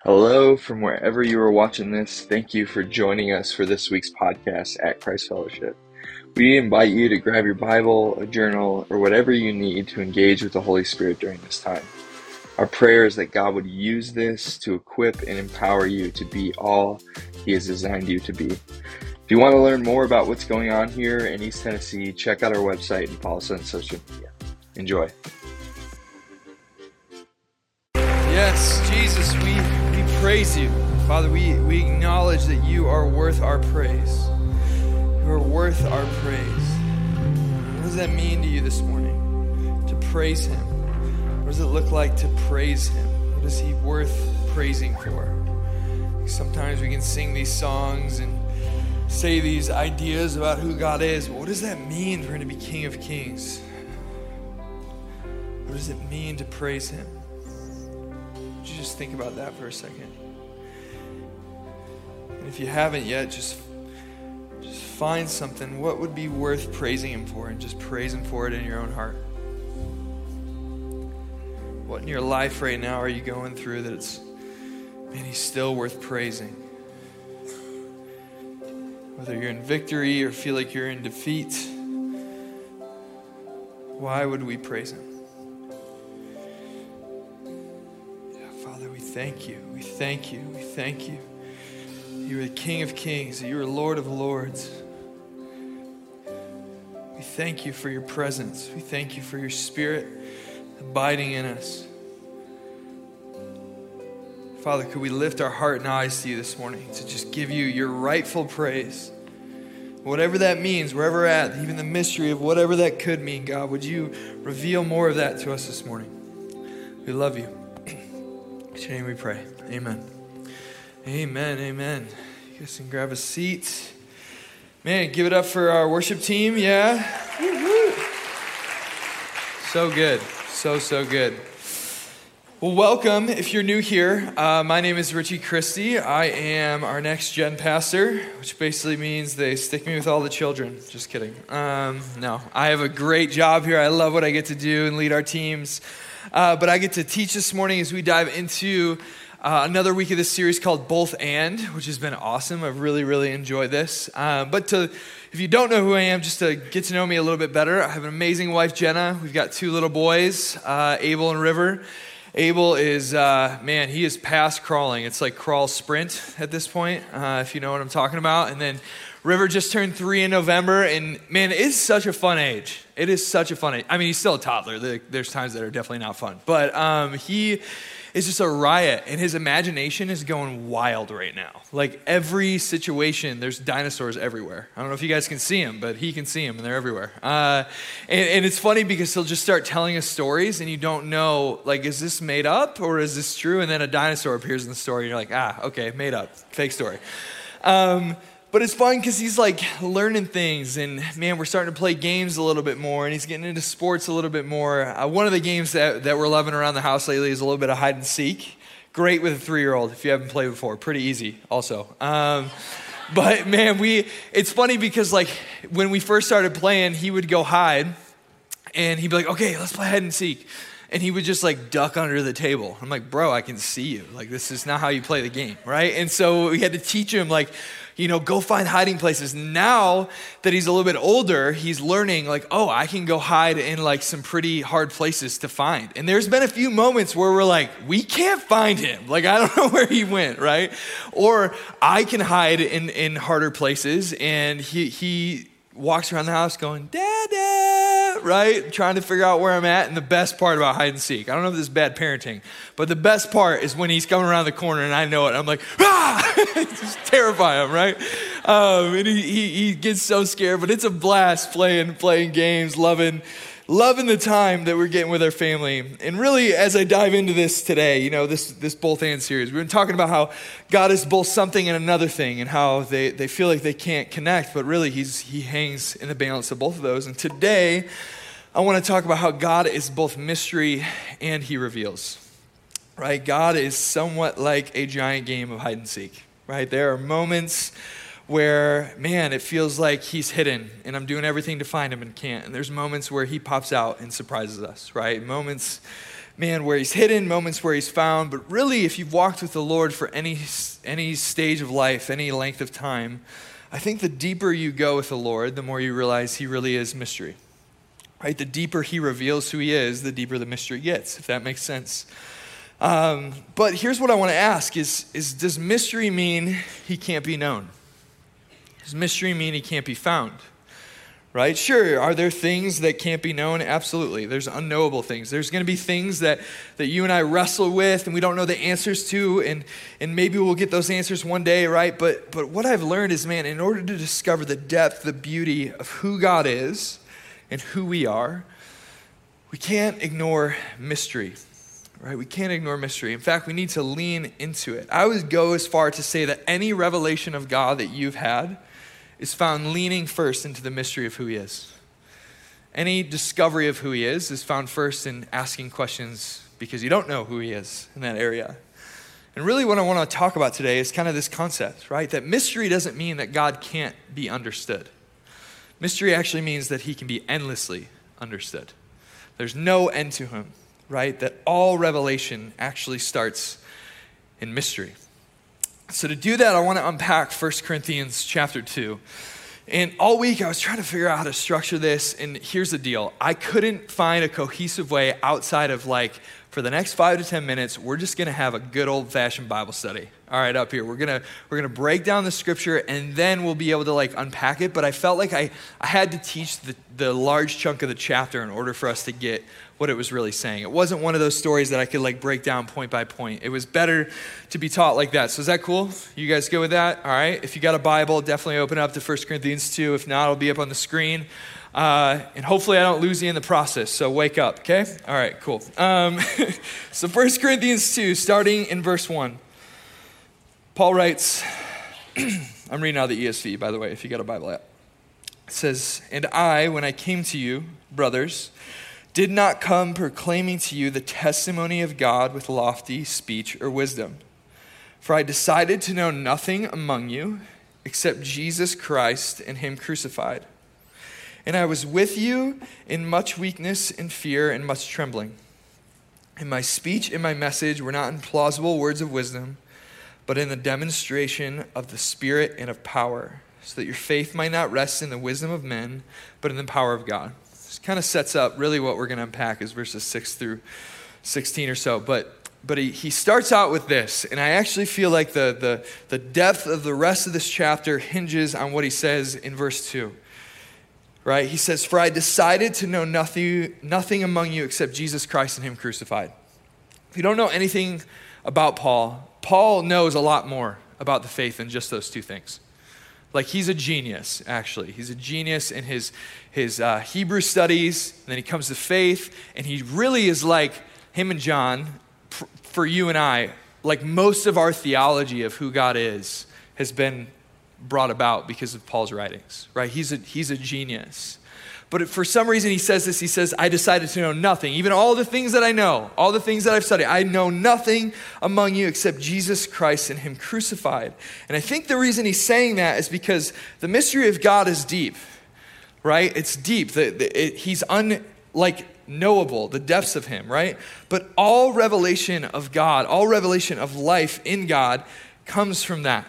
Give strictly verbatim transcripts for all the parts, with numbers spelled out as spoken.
Hello from wherever you are watching this. Thank you for joining us for this week's podcast at Christ Fellowship. We invite you to grab your Bible, a journal, or whatever you need to engage with the Holy Spirit during this time. Our prayer is that God would use this to equip and empower you to be all He has designed you to be. If you want to learn more about what's going on here in East Tennessee, check out our website and follow us on social media. Enjoy. Yes, Jesus, we, we praise you. Father, we, we acknowledge that you are worth our praise. You are worth our praise. What does that mean to you this morning? To praise Him. What does it look like to praise Him? What is He worth praising for? Sometimes we can sing these songs and say these ideas about who God is, but what does that mean for Him to be King of Kings? What does it mean to praise Him? Would you just think about that for a second? And if you haven't yet, just, just find something. What would be worth praising Him for? And just praise Him for it in your own heart. What in your life right now are you going through that it's, man, He's still worth praising? Whether you're in victory or feel like you're in defeat, why would we praise Him? Thank you. We thank you. We thank you. You are the King of Kings. You are Lord of Lords. We thank you for your presence. We thank you for your Spirit abiding in us. Father, could we lift our heart and eyes to you this morning to just give you your rightful praise? Whatever that means, wherever we're at, even the mystery of whatever that could mean, God, would you reveal more of that to us this morning? We love you. In your name we pray. Amen. Amen. Amen. You guys can grab a seat. Man, give it up for our worship team. Yeah. Woo-hoo. So good. So, so good. Well, welcome if you're new here. Uh, my name is Richie Christie. I am our next gen pastor, which basically means they stick me with all the children. Just kidding. Um, no, I have a great job here. I love what I get to do and lead our teams. Uh, but I get to teach this morning as we dive into uh, another week of this series called Both And, which has been awesome. I've really, really enjoyed this. Uh, but to, if you don't know who I am, just to get to know me a little bit better, I have an amazing wife, Jenna. We've got two little boys, uh, Abel and River. Abel is, uh, man, he is past crawling. It's like crawl sprint at this point, uh, if you know what I'm talking about. And then River just turned three in November, and man, it's such a fun age. It is such a fun age. I mean, he's still a toddler. There's times that are definitely not fun. But um, he is just a riot, and his imagination is going wild right now. Like every situation, there's dinosaurs everywhere. I don't know if you guys can see them, but he can see them, and they're everywhere. Uh, and, and it's funny because he'll just start telling us stories, and you don't know, like, is this made up, or is this true? And then a dinosaur appears in the story, and you're like, ah, okay, made up, fake story. Um, But it's fun because he's like learning things, and man, we're starting to play games a little bit more, and he's getting into sports a little bit more. Uh, one of the games that, that we're loving around the house lately is a little bit of hide and seek. Great with a three-year-old if you haven't played before. Pretty easy also. Um, but man, we it's funny because like when we first started playing, he would go hide, and he'd be like, okay, let's play hide and seek. And he would just like duck under the table. I'm like, bro, I can see you. Like, this is not how you play the game, right? And so we had to teach him like, you know, go find hiding places. Now that he's a little bit older, he's learning like, oh, I can go hide in like some pretty hard places to find. And there's been a few moments where we're like, we can't find him. Like, I don't know where he went, right? Or I can hide in, in harder places, and he he walks around the house going, Dada, right? Trying to figure out where I'm at. And the best part about hide and seek, I don't know if this is bad parenting, but the best part is when he's coming around the corner and I know it. I'm like, ah! Just terrify him, right? Um, and he, he he gets so scared, but it's a blast playing playing games, loving loving the time that we're getting with our family. And really, as I dive into this today, you know, this this Both And series, we've been talking about how God is both something and another thing, and how they, they feel like they can't connect, but really he's he hangs in the balance of both of those. And today, I want to talk about how God is both mystery and He reveals, right? God is somewhat like a giant game of hide and seek, right? There are moments where, man, it feels like He's hidden and I'm doing everything to find Him and can't. And there's moments where He pops out and surprises us, right? Moments man, where he's hidden, moments where he's found. But really, if you've walked with the Lord for any any stage of life, any length of time, I think the deeper you go with the Lord, the more you realize he really is mystery. Right? The deeper he reveals who he is, the deeper the mystery gets, if that makes sense. Um, but here's what I want to ask is, is, does mystery mean he can't be known? Does mystery mean he can't be found? Right? Sure, are there things that can't be known? Absolutely. There's unknowable things. There's going to be things that, that you and I wrestle with and we don't know the answers to, and, and maybe we'll get those answers one day, right? But, but what I've learned is, man, in order to discover the depth, the beauty of who God is and who we are, we can't ignore mystery, right? We can't ignore mystery. In fact, we need to lean into it. I would go as far to say that any revelation of God that you've had is found leaning first into the mystery of who he is. Any discovery of who he is is found first in asking questions because you don't know who he is in that area. And really what I want to talk about today is kind of this concept, right? That mystery doesn't mean that God can't be understood. Mystery actually means that he can be endlessly understood. There's no end to him, right? That all revelation actually starts in mystery. So to do that, I want to unpack First Corinthians chapter two. And all week I was trying to figure out how to structure this, and here's the deal. I couldn't find a cohesive way outside of like, for the next five to ten minutes, we're just going to have a good old-fashioned Bible study. All right, up here. We're going to we're gonna break down the scripture, and then we'll be able to like unpack it. But I felt like I, I had to teach the, the large chunk of the chapter in order for us to get what it was really saying. It wasn't one of those stories that I could like break down point by point. It was better to be taught like that. So is that cool? You guys good with that? All right. If you got a Bible, definitely open up to First Corinthians two. If not, it'll be up on the screen. Uh, and hopefully I don't lose you in the process. So wake up, okay? All right, cool. Um, so First Corinthians two, starting in verse one. Paul writes, I'm reading out of the E S V, by the way, if you got a Bible app. It says, "And I, when I came to you, brothers, did not come proclaiming to you the testimony of God with lofty speech or wisdom. For I decided to know nothing among you except Jesus Christ and him crucified. And I was with you in much weakness and fear and much trembling. And my speech and my message were not in plausible words of wisdom, but in the demonstration of the Spirit and of power, so that your faith might not rest in the wisdom of men, but in the power of God." This kind of sets up really what we're going to unpack is verses six through sixteen or so. But but he, he starts out with this, and I actually feel like the, the, the depth of the rest of this chapter hinges on what he says in verse two. Right? He says, "For I decided to know nothing, nothing among you except Jesus Christ and him crucified." If you don't know anything about Paul, Paul knows a lot more about the faith than just those two things. Like he's a genius, actually. He's a genius in his, his uh, Hebrew studies, and then he comes to faith, and he really is like him and John, for, for you and I, like most of our theology of who God is has been brought about because of Paul's writings, right? He's a, he's a genius. But for some reason he says this, he says, "I decided to know nothing." Even all the things that I know, all the things that I've studied, I know nothing among you except Jesus Christ and him crucified. And I think the reason he's saying that is because the mystery of God is deep, right? It's deep. The, the, it, he's un, like knowable, the depths of him, right? But all revelation of God, all revelation of life in God comes from that.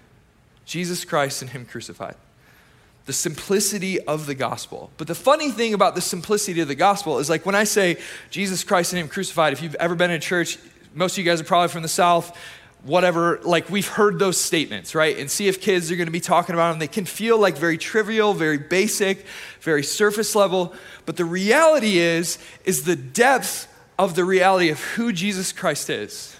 Jesus Christ and him crucified. The simplicity of the gospel. But the funny thing about the simplicity of the gospel is like when I say Jesus Christ and him crucified, if you've ever been in church, most of you guys are probably from the South, whatever, like we've heard those statements, right? And C F kids are going to be talking about them. They can feel like very trivial, very basic, very surface level. But the reality is, is the depth of the reality of who Jesus Christ is.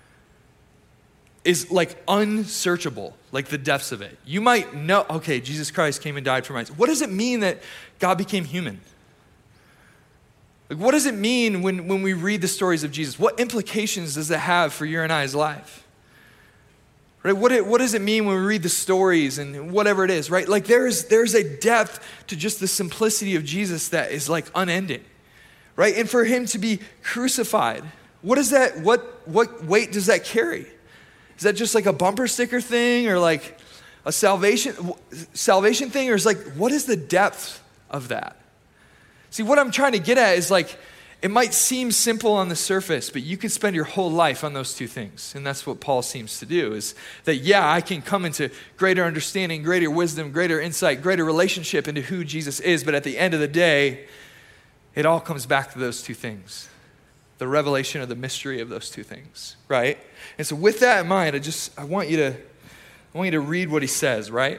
is like unsearchable, like the depths of it. You might know, okay, Jesus Christ came and died for my sins. What does it mean that God became human? Like, what does it mean when, when we read the stories of Jesus? What implications does that have for your and I's life? Right? What, it, what does it mean when we read the stories and whatever it is, right? Like there's, there's a depth to just the simplicity of Jesus that is like unending, right? And for him to be crucified, what is that, what, what weight does that carry? Is that just like a bumper sticker thing or like a salvation salvation thing? Or is like, what is the depth of that? See, what I'm trying to get at is like, It might seem simple on the surface, but you could spend your whole life on those two things. And that's what Paul seems to do, is that, yeah, I can come into greater understanding, greater wisdom, greater insight, greater relationship into who Jesus is. But at the end of the day, it all comes back to those two things. The revelation of the mystery of those two things, right? And so with that in mind, I just, I want you to, I want you to read what he says, right?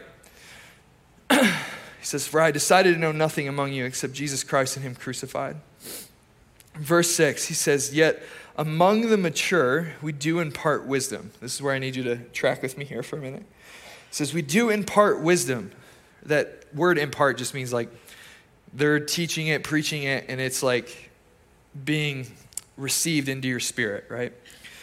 He says, for I decided to know nothing among you except Jesus Christ and him crucified. Verse six, he says, yet among the mature, we do impart wisdom. This is where I need you to track with me here for a minute. It says, we do impart wisdom. That word impart just means like they're teaching it, preaching it, and it's like being received into your spirit, right?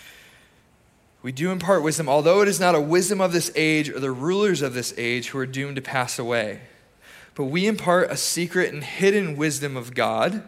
We do impart wisdom, although it is not a wisdom of this age or the rulers of this age who are doomed to pass away. But we impart a secret and hidden wisdom of God,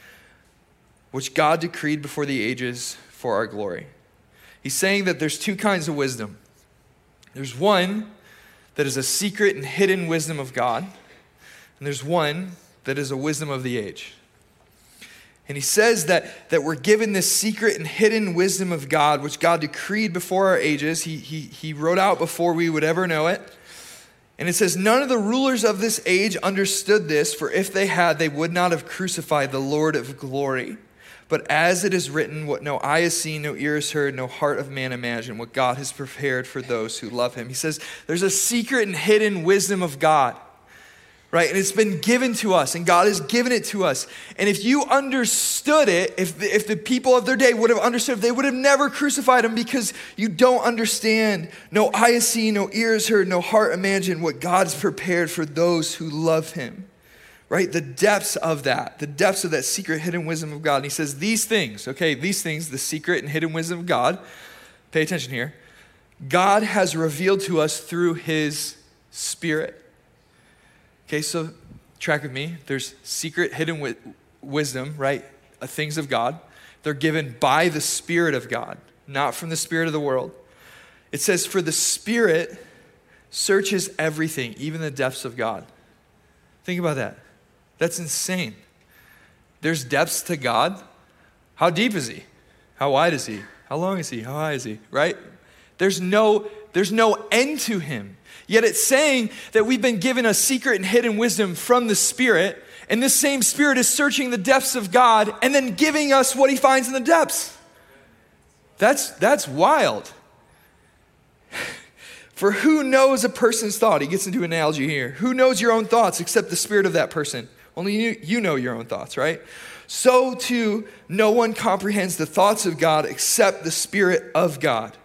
which God decreed before the ages for our glory. He's saying that there's two kinds of wisdom. There's one that is a secret and hidden wisdom of God, and there's one that is a wisdom of the age. And he says that, that we're given this secret and hidden wisdom of God, which God decreed before our ages. He, he, he wrote out before we would ever know it. And it says, none of the rulers of this age understood this, for if they had, they would not have crucified the Lord of glory. But as it is written, what no eye has seen, no ear has heard, no heart of man imagined, what God has prepared for those who love him. He says there's a secret and hidden wisdom of God, right? And it's been given to us, and God has given it to us. And if you understood it, if the, if the people of their day would have understood, they would have never crucified him, because you don't understand. No eye has seen, no ear has heard, no heart imagined what God's prepared for those who love him. Right? The depths of that, the depths of that secret hidden wisdom of God. And he says these things, okay, these things, the secret and hidden wisdom of God, pay attention here, God has revealed to us through his Spirit. Okay, so track with me. There's secret hidden wi- wisdom, right? Uh, things of God. They're given by the Spirit of God, not from the spirit of the world. It says, for the Spirit searches everything, even the depths of God. Think about that. That's insane. There's depths to God. How deep is he? How wide is he? How long is he? How high is he? Right? There's no, there's no end to him. Yet it's saying that we've been given a secret and hidden wisdom from the Spirit, and this same Spirit is searching the depths of God and then giving us what he finds in the depths. That's, that's wild. For who knows a person's thought? He gets into an analogy here. Who knows your own thoughts except the spirit of that person? Only you, you know your own thoughts, right? So too, no one comprehends the thoughts of God except the Spirit of God.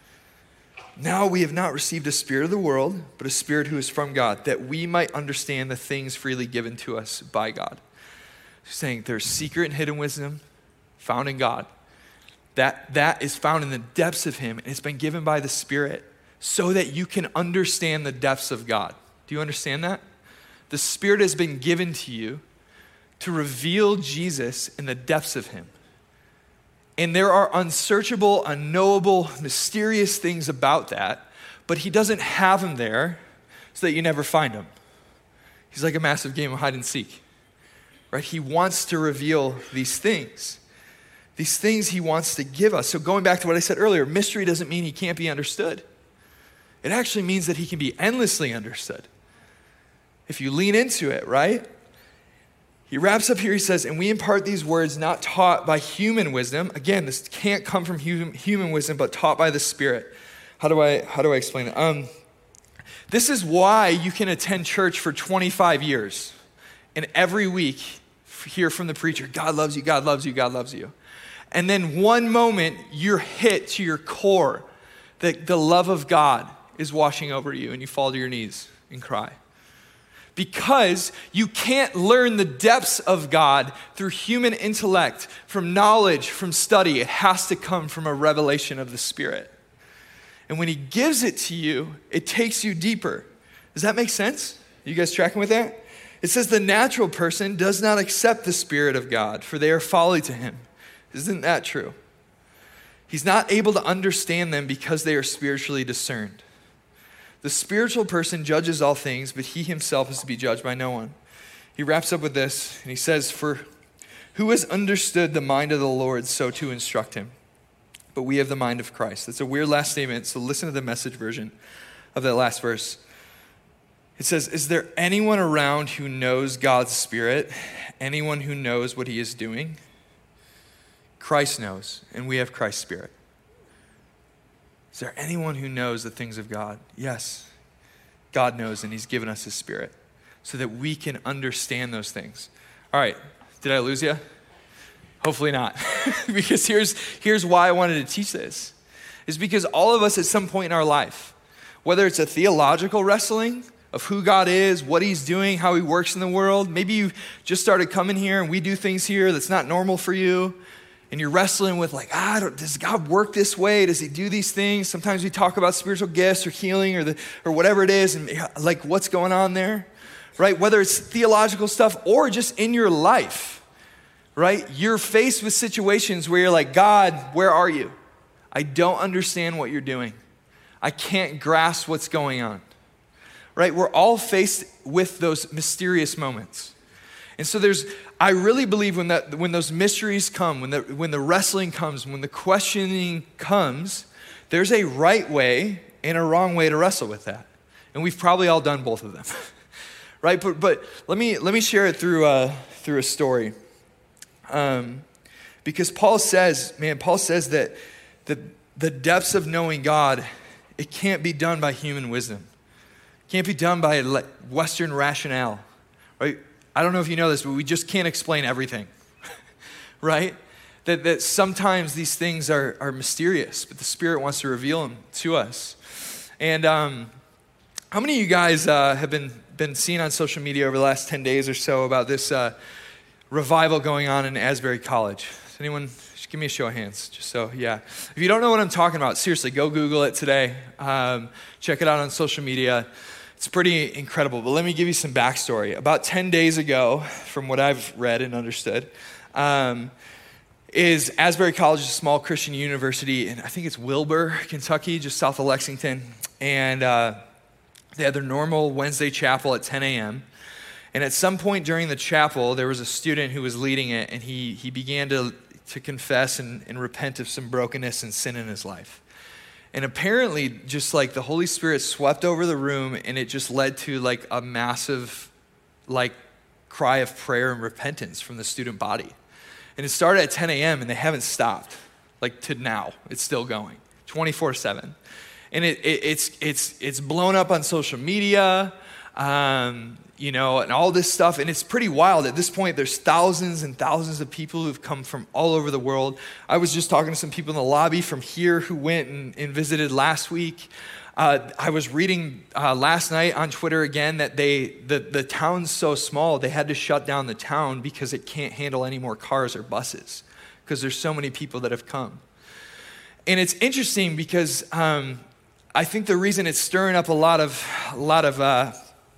Now we have not received a spirit of the world, but a Spirit who is from God, that we might understand the things freely given to us by God. He's saying there's secret and hidden wisdom found in God. That, that is found in the depths of him, and it's been given by the Spirit, so that you can understand the depths of God. Do you understand that? The Spirit has been given to you to reveal Jesus in the depths of him. And there are unsearchable, unknowable, mysterious things about that, but he doesn't have them there so that you never find him. He's like a massive game of hide and seek, right? He wants to reveal these things. These things he wants to give us. So going back to what I said earlier, mystery doesn't mean he can't be understood. It actually means that he can be endlessly understood if you lean into it, right? He wraps up here, he says, and we impart these words not taught by human wisdom. Again, this can't come from human, human wisdom, but taught by the Spirit. How do I, how do I explain it? Um, this is why you can attend church for twenty-five years and every week hear from the preacher, God loves you, God loves you, God loves you. And then one moment you're hit to your core that the love of God is washing over you, and you fall to your knees and cry. Because you can't learn the depths of God through human intellect, from knowledge, from study. It has to come from a revelation of the Spirit. And when he gives it to you, it takes you deeper. Does that make sense? Are you guys tracking with that? It says the natural person does not accept the Spirit of God, for they are folly to him. Isn't that true? He's not able to understand them because they are spiritually discerned. The spiritual person judges all things, but he himself is to be judged by no one. He wraps up with this, and he says, for Who has understood the mind of the Lord so to instruct him? But we have the mind of Christ. That's a weird last statement, so listen to the Message version of that last verse. It says, is there anyone around who knows God's Spirit? Anyone who knows what he is doing? Christ knows, and we have Christ's Spirit. Is there anyone who knows the things of God? Yes, God knows, and he's given us his Spirit so that we can understand those things. All right, did I lose you? Hopefully not. Because here's, here's why I wanted to teach this. Is because all of us at some point in our life, whether it's a theological wrestling of who God is, what he's doing, how he works in the world, maybe you just started coming here and we do things here that's not normal for you, and you're wrestling with like, ah, does God work this way? Does he do these things? Sometimes we talk about spiritual gifts or healing or the or whatever it is, and like what's going on there, right? Whether it's theological stuff or just in your life, right? You're faced with situations where you're like, God, where are you? I don't understand what you're doing. I can't grasp what's going on, right? We're all faced with those mysterious moments. And so there's, I really believe when that when those mysteries come, when the when the wrestling comes, when the questioning comes, there's a right way and a wrong way to wrestle with that. And we've probably all done both of them. Right? But but let me let me share it through uh through a story. Um because Paul says, man, Paul says that the the depths of knowing God, it can't be done by human wisdom. It can't be done by Western rationale. Right? I don't know if you know this, but we just can't explain everything, right? That that sometimes these things are, are mysterious, but the Spirit wants to reveal them to us. And um, how many of you guys uh, have been, been seeing on social media over the last ten days or so about this uh, revival going on in Asbury College? Does anyone, just give me a show of hands, just so, yeah. If you don't know what I'm talking about, seriously, go Google it today. Um, check it out on social media. It's pretty incredible, but let me give you some backstory. About ten days ago, from what I've read and understood, um, is Asbury College, a small Christian university in, I think it's Wilbur, Kentucky, just south of Lexington. And uh, they had their normal Wednesday chapel at ten a.m. And at some point during the chapel, there was a student who was leading it, and he he began to, to confess and, and repent of some brokenness and sin in his life. And apparently, just like the Holy Spirit swept over the room, and it just led to like a massive like cry of prayer and repentance from the student body. And it started at ten a.m. and they haven't stopped, like to now. It's still going, twenty-four seven. And it, it, it's it's it's blown up on social media, um, you know, and all this stuff. And it's pretty wild. At this point, there's thousands and thousands of people who've come from all over the world. I was just talking to some people in the lobby from here who went and, and visited last week. Uh, I was reading uh, last night on Twitter again that they the, the town's so small, they had to shut down the town because it can't handle any more cars or buses because there's so many people that have come. And it's interesting because um, I think the reason it's stirring up a lot of, a lot of uh,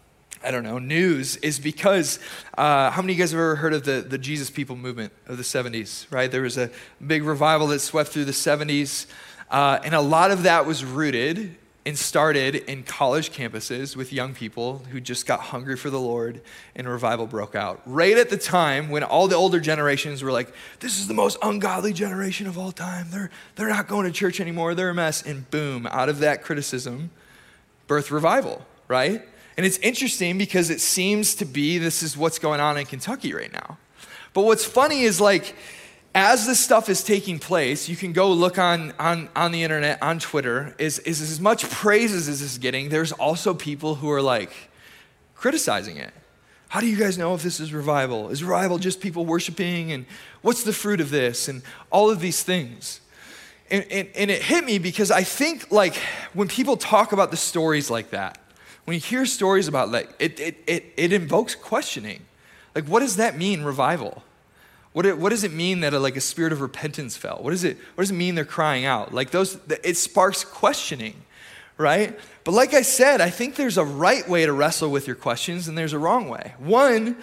I don't know, news is because uh, how many of you guys have ever heard of the, the Jesus People movement of the seventies, right? There was a big revival that swept through the seventies, uh, and a lot of that was rooted and started in college campuses with young people who just got hungry for the Lord, and revival broke out. Right at the time when all the older generations were like, this is the most ungodly generation of all time. They're, they're not going to church anymore. They're a mess. And boom, out of that criticism, birth revival, right? And it's interesting because it seems to be this is what's going on in Kentucky right now. But what's funny is like, as this stuff is taking place, you can go look on, on, on the internet, on Twitter, is, is as much praise as this is getting, there's also people who are like criticizing it. How do you guys know if this is revival? Is revival just people worshiping? And what's the fruit of this? And all of these things. And, and, and it hit me because I think like when people talk about the stories like that, when you hear stories about like, it, it, it, it invokes questioning. Like, what does that mean, revival? What, it, what does it mean that a, like a spirit of repentance fell? What does it, what does it mean they're crying out? Like those, it sparks questioning, right? But like I said, I think there's a right way to wrestle with your questions and there's a wrong way. One,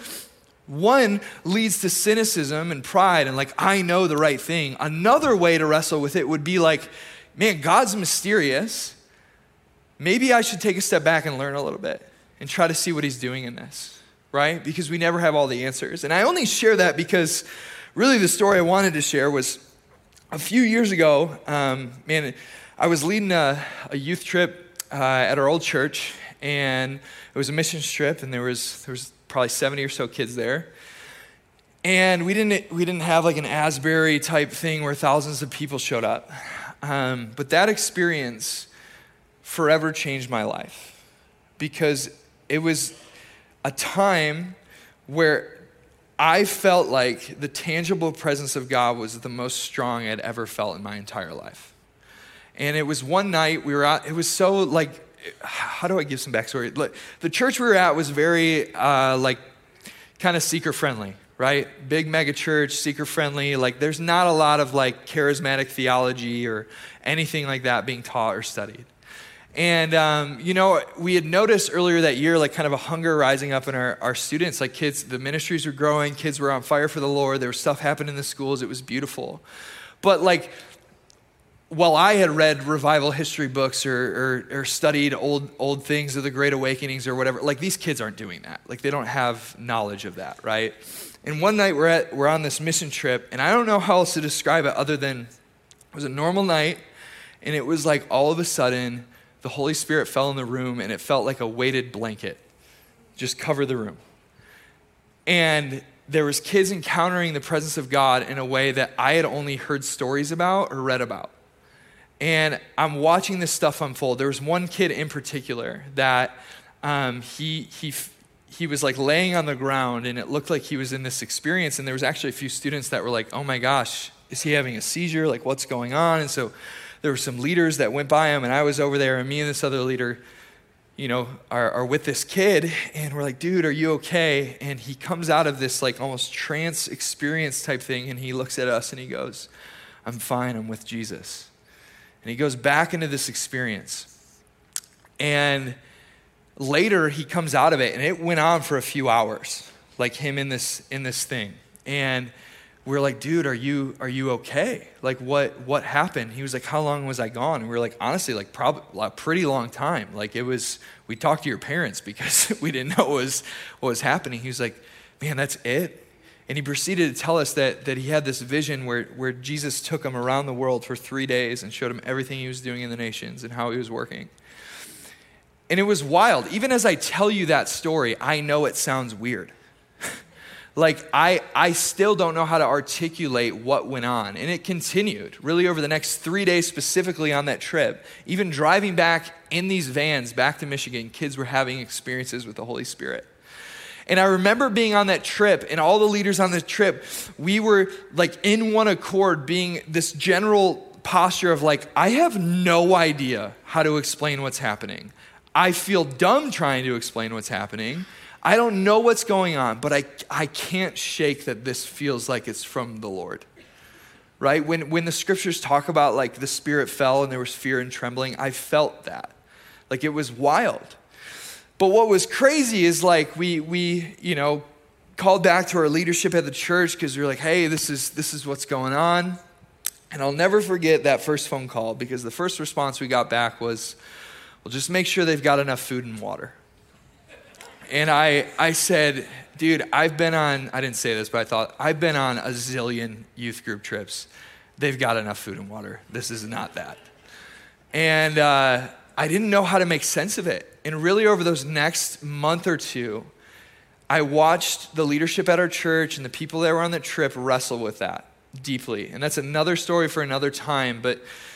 one leads to cynicism and pride and like, I know the right thing. Another way to wrestle with it would be like, man, God's mysterious. Maybe I should take a step back and learn a little bit and try to see what he's doing in this, right? Because we never have all the answers. And I only share that because really the story I wanted to share was a few years ago, um, man, I was leading a, a youth trip uh, at our old church, and it was a missions trip, and there was there was probably seventy or so kids there. And we didn't we didn't have like an Asbury type thing where thousands of people showed up. Um, but that experience forever changed my life, because it was a time where I felt like the tangible presence of God was the most strong I'd ever felt in my entire life. And it was one night we were out, it was so like, how do I give some backstory? Like, the church we were at was very uh, like kind of seeker friendly, right? Big mega church, seeker friendly. Like there's not a lot of like charismatic theology or anything like that being taught or studied. And, um, you know, we had noticed earlier that year, like kind of a hunger rising up in our, our students, like kids, the ministries were growing, kids were on fire for the Lord. There was stuff happening in the schools. It was beautiful. But like, while I had read revival history books or, or, or studied old, old things of the Great Awakenings or whatever, like these kids aren't doing that. Like they don't have knowledge of that, right? And one night we're at, we're on this mission trip, and I don't know how else to describe it other than it was a normal night, and it was like all of a sudden, the Holy Spirit fell in the room, and it felt like a weighted blanket just covered the room. And there was kids encountering the presence of God in a way that I had only heard stories about or read about. And I'm watching this stuff unfold. There was one kid in particular that um, he he he was like laying on the ground, and it looked like he was in this experience. And there was actually a few students that were like, "Oh my gosh, is he having a seizure? Like, what's going on?" And so there were some leaders that went by him, and I was over there, and me and this other leader, you know, are, are with this kid, and we're like, "Dude, are you okay?" And he comes out of this like almost trance experience type thing, and he looks at us and he goes, "I'm fine, I'm with Jesus." And he goes back into this experience. And later he comes out of it, and it went on for a few hours, like him in this in this thing. And we're like, "Dude, are you are you okay? Like what what happened?" He was like, "How long was I gone?" And we were like, honestly, like probably a pretty long time. Like it was, we talked to your parents because we didn't know what was what was happening. He was like, "Man, that's it?" And he proceeded to tell us that that he had this vision where where Jesus took him around the world for three days and showed him everything he was doing in the nations and how he was working. And it was wild. Even as I tell you that story, I know it sounds weird. Like, I I still don't know how to articulate what went on. And it continued, really over the next three days specifically on that trip. Even driving back in these vans back to Michigan, kids were having experiences with the Holy Spirit. And I remember being on that trip, and all the leaders on the trip, we were like in one accord, being this general posture of like, I have no idea how to explain what's happening. I feel dumb trying to explain what's happening. I don't know what's going on, but I, I can't shake that this feels like it's from the Lord, right? When, when the scriptures talk about like the Spirit fell and there was fear and trembling, I felt that. Like it was wild. But what was crazy is like we, we you know, called back to our leadership at the church because we were like, hey, this is, this is what's going on. And I'll never forget that first phone call, because the first response we got back was, well, just make sure they've got enough food and water. And I I said, dude, I've been on, I didn't say this, but I thought, I've been on a zillion youth group trips. They've got enough food and water. This is not that. And uh, I didn't know how to make sense of it. And really over those next month or two, I watched the leadership at our church and the people that were on the trip wrestle with that deeply. And that's another story for another time. But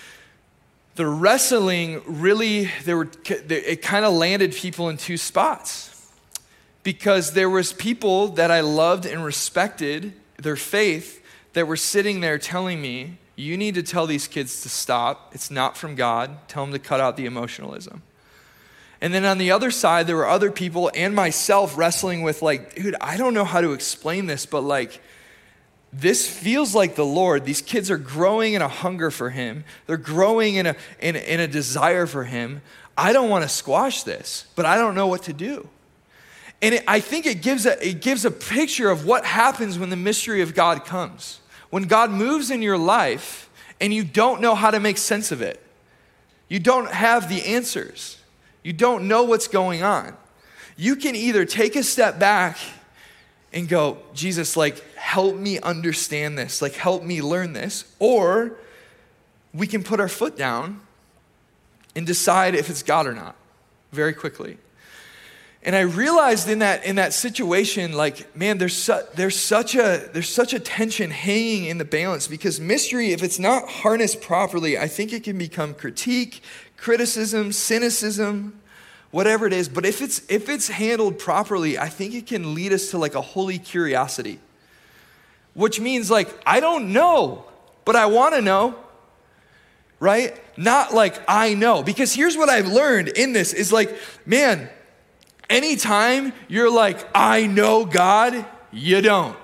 the wrestling really, there were it kind of landed people in two spots. Because there was people that I loved and respected their faith that were sitting there telling me, you need to tell these kids to stop. It's not from God. Tell them to cut out the emotionalism. And then on the other side, there were other people and myself wrestling with like, dude, I don't know how to explain this, but like, this feels like the Lord. These kids are growing in a hunger for him. They're growing in a, in, in a desire for him. I don't want to squash this, but I don't know what to do. And it, I think it gives a it gives a picture of what happens when the mystery of God comes. When God moves in your life and you don't know how to make sense of it. You don't have the answers. You don't know what's going on. You can either take a step back and go, Jesus, like, help me understand this, like help me learn this. Or we can put our foot down and decide if it's God or not very quickly. And I realized in that in that situation, like, man, there's su- there's such a there's such a tension hanging in the balance, because mystery, if it's not harnessed properly, I think it can become critique, criticism, cynicism, whatever it is. But if it's if it's handled properly, I think it can lead us to like a holy curiosity, which means like, I don't know, but I want to know, right? Not like I know, because here's what I've learned in this is like, man, anytime you're like, I know God, you don't.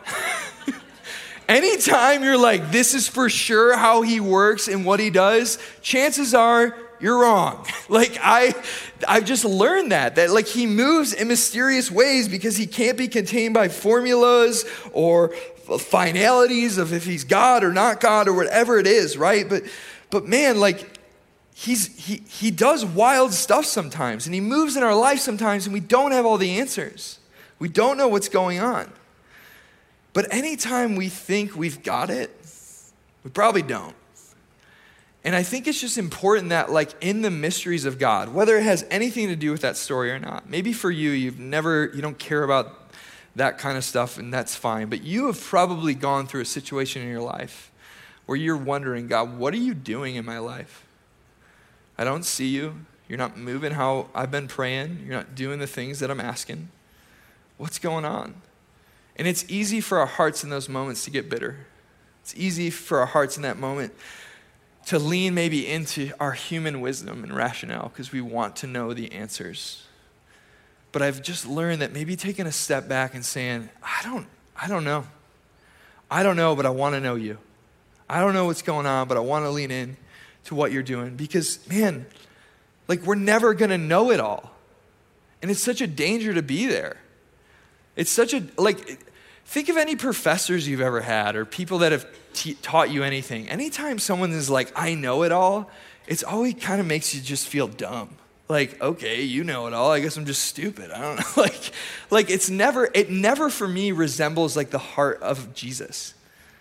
Anytime you're like, this is for sure how he works and what he does, chances are you're wrong. Like I, I've just learned that, that like he moves in mysterious ways because he can't be contained by formulas or finalities of if he's God or not God or whatever it is, right? But, but man, like, He's, he, he does wild stuff sometimes, and he moves in our life sometimes, and we don't have all the answers. We don't know what's going on. But anytime we think we've got it, we probably don't. And I think it's just important that, like, in the mysteries of God, whether it has anything to do with that story or not, maybe for you, you've never, you don't care about that kind of stuff, and that's fine. But you have probably gone through a situation in your life where you're wondering, God, what are you doing in my life? I don't see you. You're not moving how I've been praying. You're not doing the things that I'm asking. What's going on? And it's easy for our hearts in those moments to get bitter. It's easy for our hearts in that moment to lean maybe into our human wisdom and rationale because we want to know the answers. But I've just learned that maybe taking a step back and saying, I don't, I don't know. I don't know, but I want to know you. I don't know what's going on, but I want to lean in to what you're doing, because man, like we're never gonna know it all. And it's such a danger to be there. It's such a, like, think of any professors you've ever had or people that have t- taught you anything. Anytime someone is like, I know it all, it's always kind of makes you just feel dumb. Like, okay, you know it all. I guess I'm just stupid. I don't know. like, like it's never, it never for me resembles like the heart of Jesus,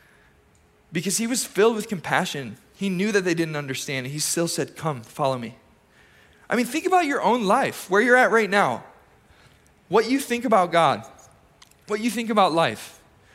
because he was filled with compassion. He knew that they didn't understand. He still said, come, follow me. I mean, think about your own life, where you're at right now. What you think about God, what you think about life.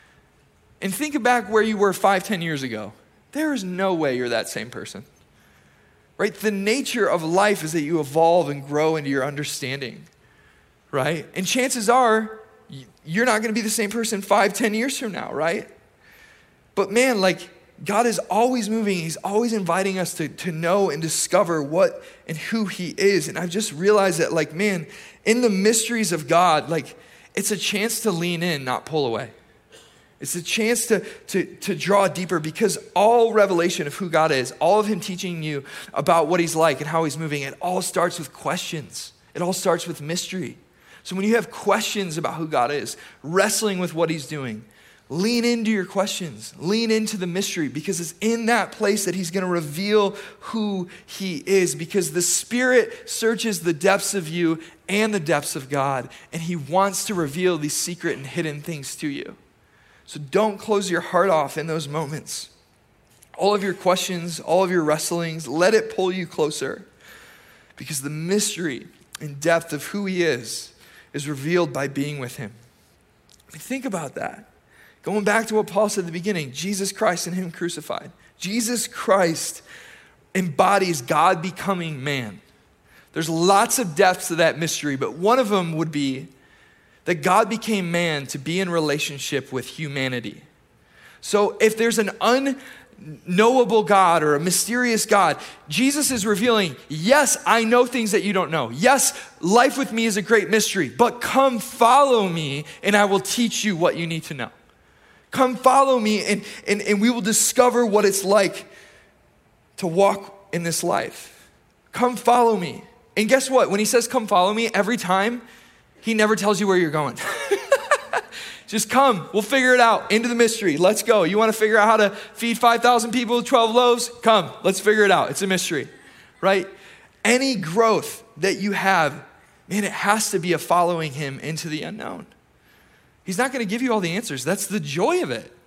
And think back where you were five, ten years ago. There is no way you're that same person, right? The nature of life is that you evolve and grow into your understanding, right? And chances are you're not going to be the same person five, ten years from now, right? But man, like, God is always moving. He's always inviting us to, to know and discover what and who he is. And I've just realized that, like, man, in the mysteries of God, like, it's a chance to lean in, not pull away. It's a chance to, to, to draw deeper, because all revelation of who God is, all of him teaching you about what he's like and how he's moving, it all starts with questions. It all starts with mystery. So when you have questions about who God is, wrestling with what he's doing, lean into your questions. Lean into the mystery, because it's in that place that he's going to reveal who he is, because the Spirit searches the depths of you and the depths of God, and he wants to reveal these secret and hidden things to you. So don't close your heart off in those moments. All of your questions, all of your wrestlings, let it pull you closer, because the mystery and depth of who he is is revealed by being with him. I mean, think about that. Going back to what Paul said at the beginning, Jesus Christ and him crucified. Jesus Christ embodies God becoming man. There's lots of depths to that mystery, but one of them would be that God became man to be in relationship with humanity. So if there's an unknowable God or a mysterious God, Jesus is revealing, yes, I know things that you don't know. Yes, life with me is a great mystery, but come follow me and I will teach you what you need to know. Come follow me and, and, and we will discover what it's like to walk in this life. Come follow me. And guess what? When he says come follow me, every time, he never tells you where you're going. Just come, we'll figure it out. Into the mystery, let's go. You wanna figure out how to feed five thousand people with twelve loaves? Come, let's figure it out. It's a mystery, right? Any growth that you have, man, it has to be a following him into the unknown. He's not gonna give you all the answers. That's the joy of it.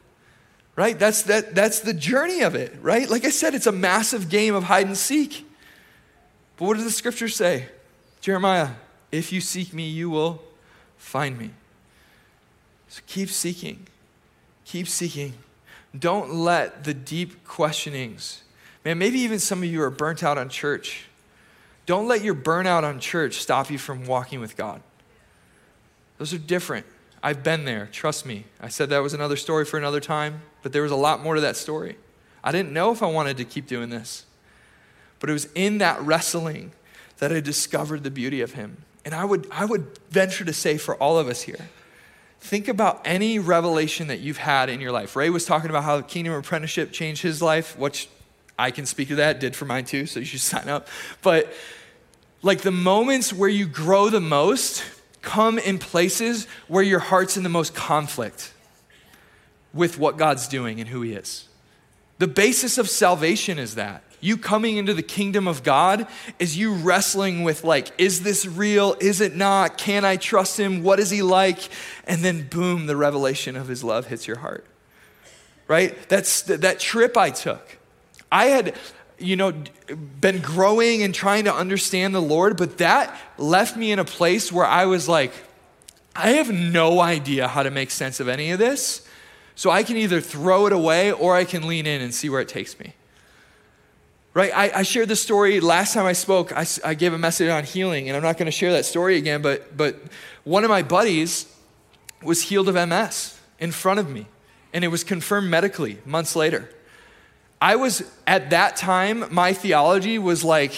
right? That's, that, that's the journey of it, right? Like I said, it's a massive game of hide and seek. But what does the scripture say? Jeremiah, if you seek me, you will find me. So keep seeking. Keep seeking. Don't let the deep questionings, man, maybe even some of you are burnt out on church. Don't let your burnout on church stop you from walking with God. Those are different. I've been there, trust me. I said that was another story for another time, but there was a lot more to that story. I didn't know if I wanted to keep doing this, but it was in that wrestling that I discovered the beauty of him. And I would, I would venture to say for all of us here, think about any revelation that you've had in your life. Ray was talking about how Kingdom Apprenticeship changed his life, which I can speak to that, did for mine too, so you should sign up. But like the moments where you grow the most come in places where your heart's in the most conflict with what God's doing and who he is. The basis of salvation is that. You coming into the kingdom of God is you wrestling with like, is this real? Is it not? Can I trust him? What is he like? And then boom, the revelation of his love hits your heart, right? That's that trip I took. I had, you know, been growing and trying to understand the Lord, but that left me in a place where I was like, I have no idea how to make sense of any of this. So I can either throw it away or I can lean in and see where it takes me. Right, I, I shared this story last time I spoke. I, I gave a message on healing, and I'm not going to share that story again, but, but one of my buddies was healed of M S in front of me, and it was confirmed medically months later. I was, at that time, my theology was like,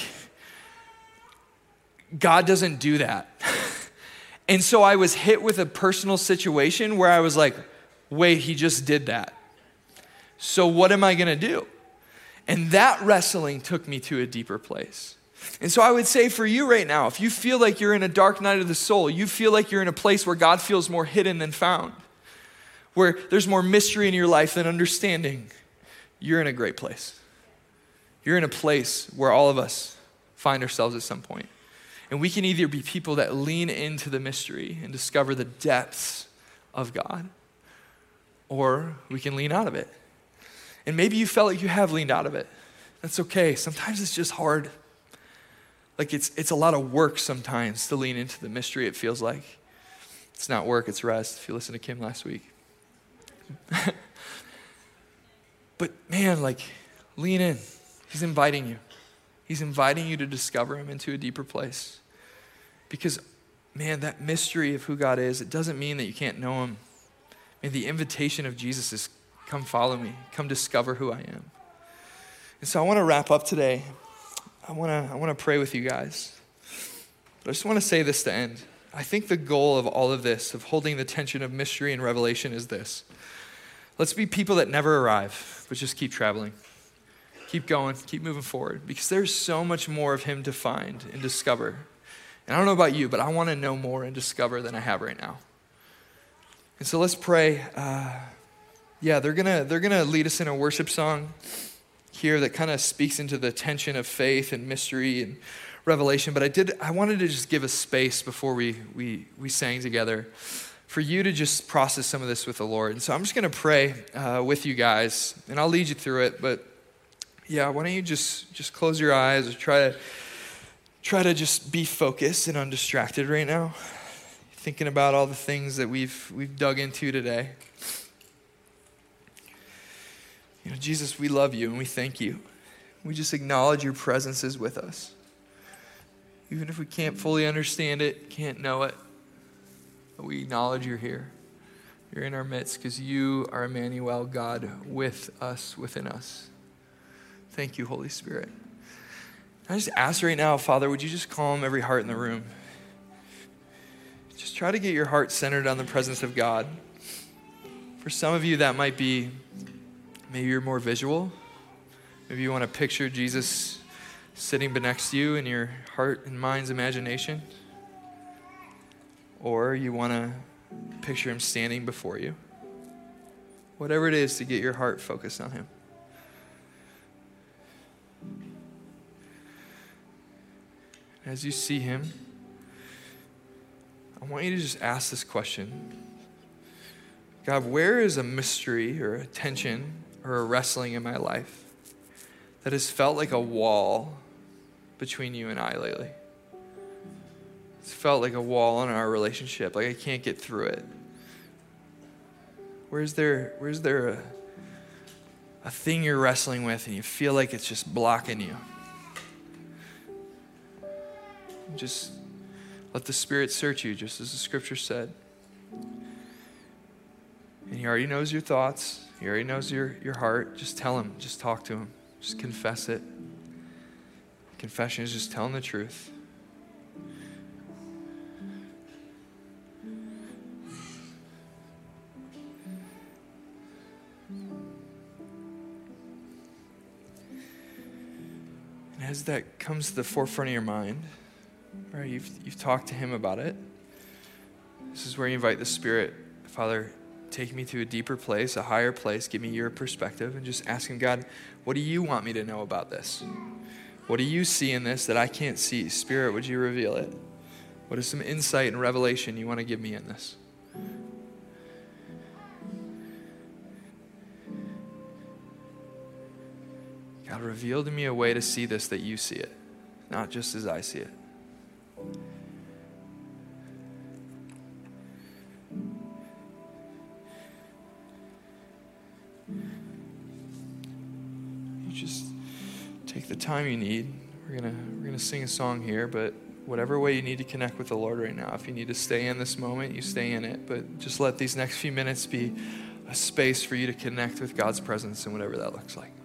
God doesn't do that. And so I was hit with a personal situation where I was like, wait, he just did that. So what am I going to do? And that wrestling took me to a deeper place. And so I would say for you right now, if you feel like you're in a dark night of the soul, you feel like you're in a place where God feels more hidden than found, where there's more mystery in your life than understanding, you're in a great place. You're in a place where all of us find ourselves at some point. And we can either be people that lean into the mystery and discover the depths of God, or we can lean out of it. And maybe you felt like you have leaned out of it. That's okay. Sometimes it's just hard. Like it's it's a lot of work sometimes to lean into the mystery, it feels like. It's not work, it's rest, if you listened to Kim last week. But man, like, lean in. He's inviting you. He's inviting you to discover him into a deeper place. Because, man, that mystery of who God is, it doesn't mean that you can't know him. And the invitation of Jesus is, come follow me. Come discover who I am. And so I want to wrap up today. I want to I want to pray with you guys. But I just want to say this to end. I think the goal of all of this, of holding the tension of mystery and revelation, is this. Let's be people that never arrive, but just keep traveling. Keep going, keep moving forward. Because there's so much more of him to find and discover. And I don't know about you, but I want to know more and discover than I have right now. And so let's pray. Uh, Yeah, they're gonna they're gonna lead us in a worship song here that kind of speaks into the tension of faith and mystery and revelation. But I did I wanted to just give a space before we we we sang together for you to just process some of this with the Lord. And so I'm just gonna pray uh, with you guys, and I'll lead you through it. But yeah, why don't you just just close your eyes or try to try to just be focused and undistracted right now, thinking about all the things that we've we've dug into today. You know, Jesus, we love you and we thank you. We just acknowledge your presence is with us. Even if we can't fully understand it, can't know it, but we acknowledge you're here. You're in our midst because you are Emmanuel, God with us, within us. Thank you, Holy Spirit. I just ask right now, Father, would you just calm every heart in the room? Just try to get your heart centered on the presence of God. For some of you, that might be maybe you're more visual. Maybe you want to picture Jesus sitting next to you in your heart and mind's imagination. Or you want to picture him standing before you. Whatever it is to get your heart focused on him. As you see him, I want you to just ask this question. God, where is a mystery or a tension or a wrestling in my life that has felt like a wall between you and I lately? It's felt like a wall in our relationship, like I can't get through it. Where's there, where's there a, a thing you're wrestling with and you feel like it's just blocking you? Just let the Spirit search you, just as the scripture said. And he already knows your thoughts. He already knows your, your heart. Just tell him. Just talk to him. Just confess it. Confession is just telling the truth. And as that comes to the forefront of your mind, right, you've, you've talked to him about it. This is where you invite the Spirit. Father, take me to a deeper place, a higher place. Give me your perspective, and just ask him, God, what do you want me to know about this? What do you see in this that I can't see? Spirit, would you reveal it? What is some insight and revelation you want to give me in this? God, reveal to me a way to see this that you see it, not just as I see it. Just take the time you need. We're gonna we're gonna sing a song here, but whatever way you need to connect with the Lord right now, if you need to stay in this moment, you stay in it. But just let these next few minutes be a space for you to connect with God's presence and whatever that looks like.